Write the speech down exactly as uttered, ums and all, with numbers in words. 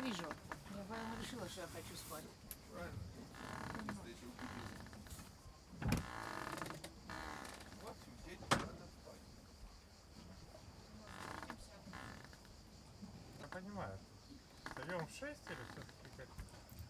вижу. Я поэтому решила, что я хочу спать. Правильно. Если эти убедились. Вот сидеть, надо спать. Я понимаю. Встаем в шесть или все-таки как?